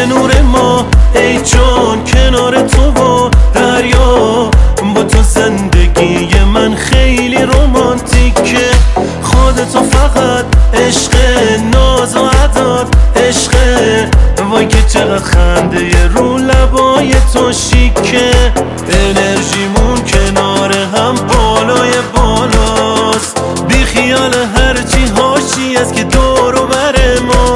نور ما ای جان کنار تو و دریا. با تو زندگی من خیلی رومانتیکه. خودتو فقط عشق، ناز و عداد عشق. وای که چقدر خنده رو لبای تو شیکه. انرژیمون کنار هم بالای بالاست. بی خیال هرچی هاشی است که دور و بر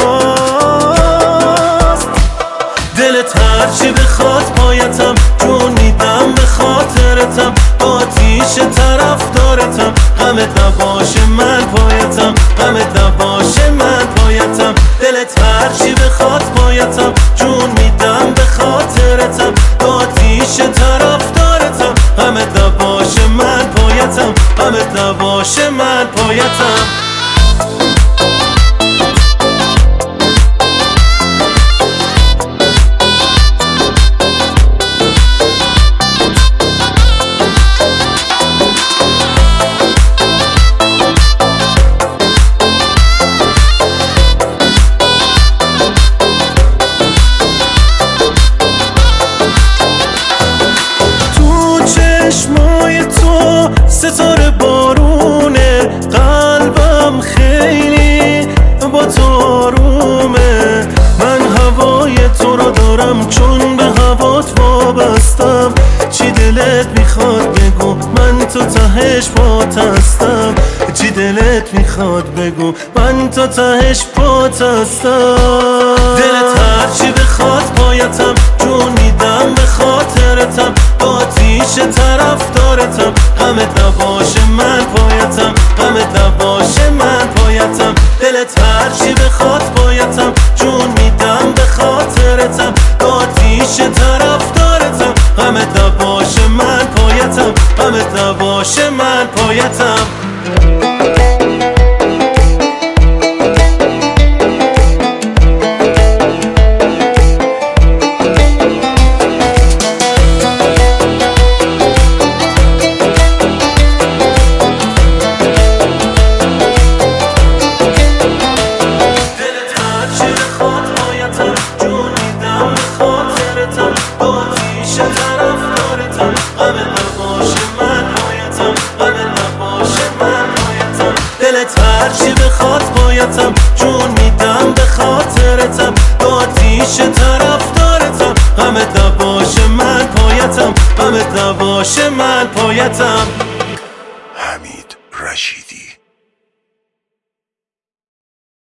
ماست. دلت هرچی بخواد پایتم، جون میدم به خاطرتم. آتیش طرف دارتم، غمت نباشه من پایتم. غمت نباشه من پایتم. دلت هرچی بخواد پایتم، جون میدم به خاطرتم. آتیش طرف دارتم، غمت نباشه من پایتم. غمت نباشه من پایتم. چشمای تو ستاره بارونه، قلبم خیلی با تو آرومه. من هوای تو رو دارم چون به هوات وابستم. چی دلت میخواد بگو، من تو تهش پات هستم. چی دلت میخواد بگو، من تو تهش پات هستم. دلت هرچی بخواد پایتم، جون میدم به خاطرتم. آتیش طرف دارتم، غمت نباشه من پایتم. غمت نباشه من پایتم. دلت هرچی بخواد پایتم، جون میدم به خاطرتم. آتیش طرف دارتم، غمت نباشه من پایتم. غمت نباشه من پایتم. دلت هرچی بخواد پایتم، جون میدم به خاطرتم. آتیش طرف دارتم، غمت نباشه من پایتم. غمت نباشه من پایتم.